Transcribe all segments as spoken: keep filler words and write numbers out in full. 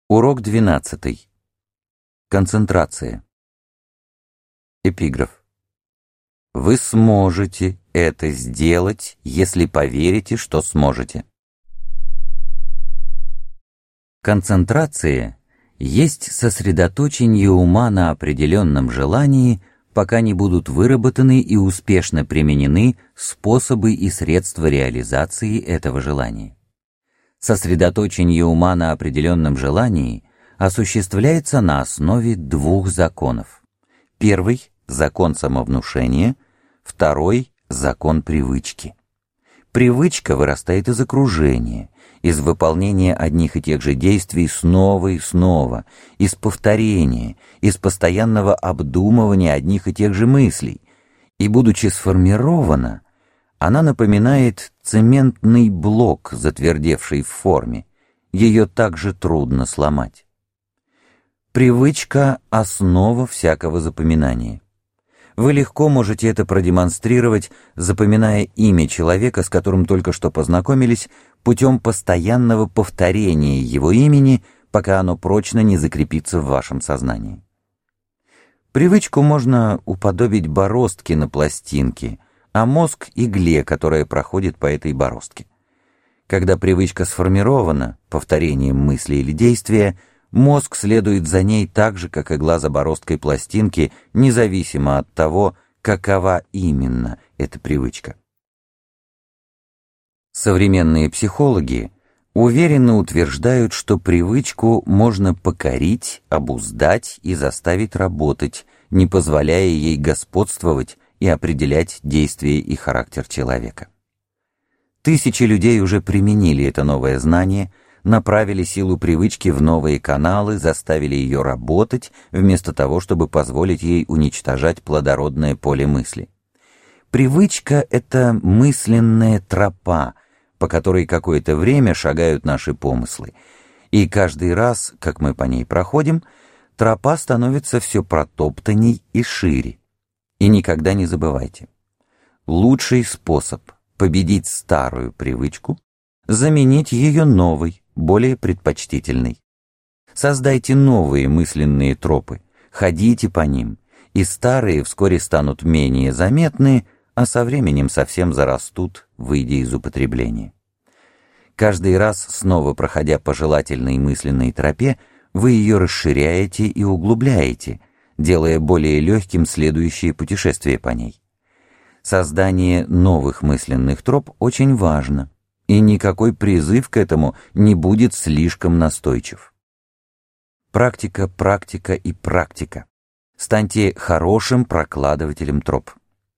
Урок двенадцатый. Концентрация. Эпиграф. Вы сможете это сделать, если поверите, что сможете. Концентрация есть сосредоточение ума на определенном желании, пока не будут выработаны и успешно применены способы и средства реализации этого желания. Сосредоточение ума на определенном желании осуществляется на основе двух законов. Первый – закон самовнушения, второй – закон привычки. Привычка вырастает из окружения, из выполнения одних и тех же действий снова и снова, из повторения, из постоянного обдумывания одних и тех же мыслей, и, будучи сформирована, она напоминает цементный блок, затвердевший в форме. Ее также трудно сломать. Привычка – основа всякого запоминания. Вы легко можете это продемонстрировать, запоминая имя человека, с которым только что познакомились, путем постоянного повторения его имени, пока оно прочно не закрепится в вашем сознании. Привычку можно уподобить бороздке на пластинке, а мозг — игле, которая проходит по этой бороздке. Когда привычка сформирована, повторением мысли или действия, мозг следует за ней так же, как игла за бороздкой пластинки, независимо от того, какова именно эта привычка. Современные психологи уверенно утверждают, что привычку можно покорить, обуздать и заставить работать, не позволяя ей господствовать и определять действия и характер человека. Тысячи людей уже применили это новое знание, направили силу привычки в новые каналы, заставили ее работать, вместо того, чтобы позволить ей уничтожать плодородное поле мысли. Привычка — это мысленная тропа, по которой какое-то время шагают наши помыслы, и каждый раз, как мы по ней проходим, тропа становится все протоптанней и шире. И никогда не забывайте, лучший способ победить старую привычку — заменить ее новой, более предпочтительной. Создайте новые мысленные тропы, ходите по ним, и старые вскоре станут менее заметны, а со временем совсем зарастут, выйдя из употребления. Каждый раз, снова проходя по желательной мысленной тропе, вы ее расширяете и углубляете, делая более легким следующее путешествие по ней. Создание новых мысленных троп очень важно, и никакой призыв к этому не будет слишком настойчив. Практика, практика и практика. Станьте хорошим прокладывателем троп.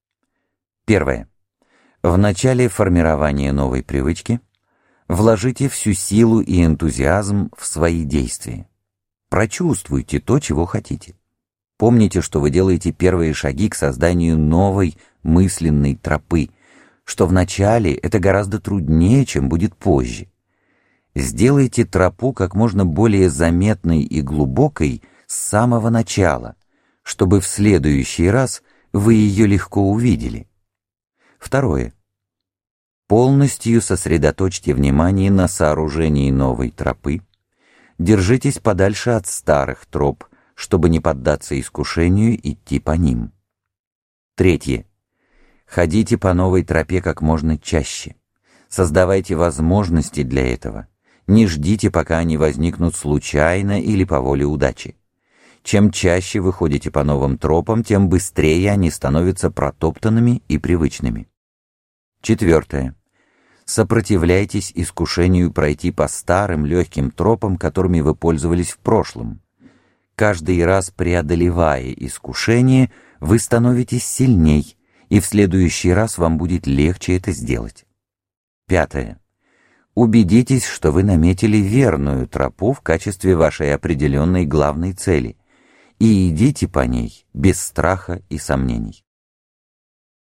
Первое. В начале формирования новой привычки вложите всю силу и энтузиазм в свои действия. Прочувствуйте то, чего хотите. Помните, что вы делаете первые шаги к созданию новой мысленной тропы, что вначале это гораздо труднее, чем будет позже. Сделайте тропу как можно более заметной и глубокой с самого начала, чтобы в следующий раз вы ее легко увидели. Второе. Полностью сосредоточьте внимание на сооружении новой тропы. Держитесь подальше от старых троп, чтобы не поддаться искушению идти по ним. Третье. Ходите по новой тропе как можно чаще. Создавайте возможности для этого. Не ждите, пока они возникнут случайно или по воле удачи. Чем чаще вы ходите по новым тропам, тем быстрее они становятся протоптанными и привычными. Четвертое. Сопротивляйтесь искушению пройти по старым легким тропам, которыми вы пользовались в прошлом. Каждый раз преодолевая искушение, вы становитесь сильней, и в следующий раз вам будет легче это сделать. Пятое. Убедитесь, что вы наметили верную тропу в качестве вашей определенной главной цели, и идите по ней без страха и сомнений.